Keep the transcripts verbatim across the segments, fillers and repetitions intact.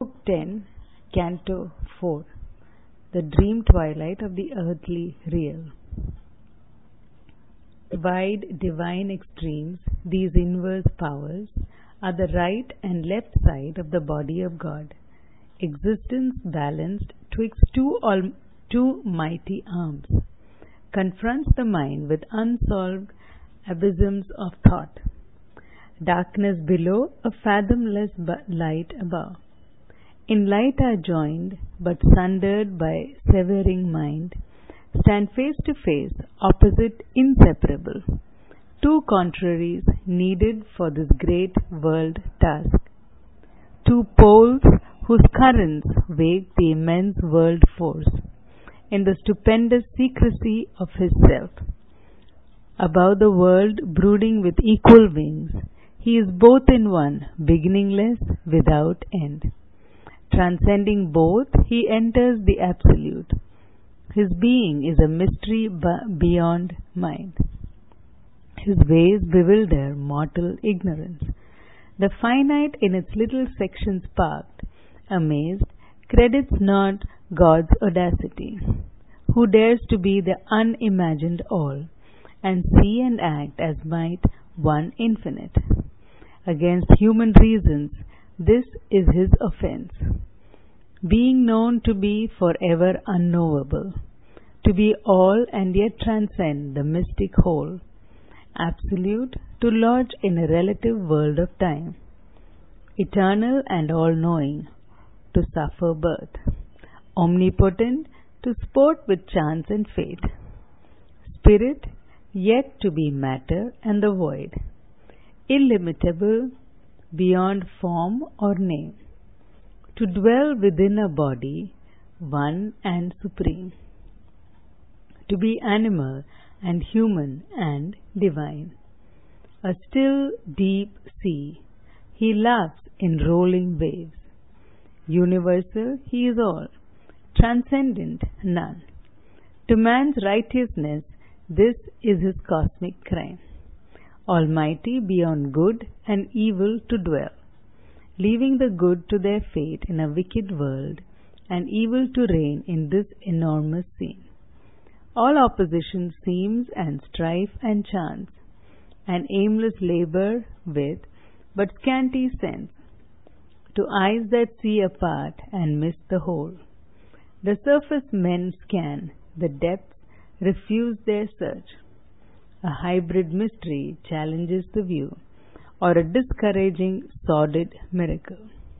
Book ten, Canto four. The Dream Twilight of the Earthly Real. Wide divine extremes, these inverse powers, are the right and left side of the body of God. Existence balanced twixt two, al- two mighty arms, confronts the mind with unsolved abysms of thought. Darkness below, a fathomless light above. In light are joined, but sundered by severing mind, stand face to face, opposite, inseparable. Two contraries needed for this great world task. Two poles whose currents wake the immense world force in the stupendous secrecy of his self. Above the world, brooding with equal wings, he is both in one, beginningless, without end. Transcending both, he enters the Absolute. His being is a mystery b- beyond mind. His ways bewilder mortal ignorance. The finite in its little sections parked, amazed, credits not God's audacity, who dares to be the unimagined all, and see and act as might one infinite. Against human reasons, this is his offense. Being known to be forever unknowable, to be all and yet transcend the mystic whole, absolute, to lodge in a relative world of time, eternal and all-knowing, to suffer birth, omnipotent, to sport with chance and fate, spirit, yet to be matter and the void, illimitable, beyond form or name, to dwell within a body, one and supreme, to be animal and human and divine. A still deep sea, he laughs in rolling waves. Universal, he is all, transcendent, none. To man's righteousness, this is his cosmic crime. Almighty beyond good and evil to dwell, leaving the good to their fate in a wicked world and evil to reign in this enormous scene. All opposition seems and strife and chance, and aimless labor with but scanty sense, to eyes that see a part and miss the whole. The surface men scan, the depths refuse their search. A hybrid mystery challenges the view, or a discouraging, sordid miracle.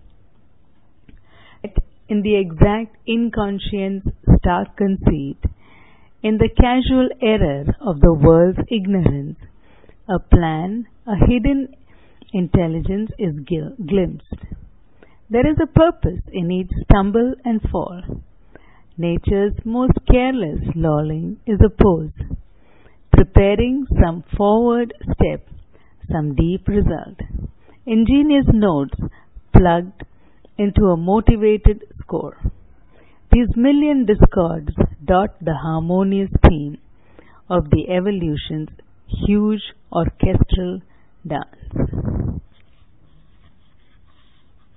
In the exact inconscience stark conceit, in the casual error of the world's ignorance, a plan, a hidden intelligence is gil- glimpsed. There is a purpose in each stumble and fall. Nature's most careless lolling is a pose, preparing some forward step, some deep result. Ingenious notes plugged into a motivated score. These million discords dot the harmonious theme of the evolution's huge orchestral dance.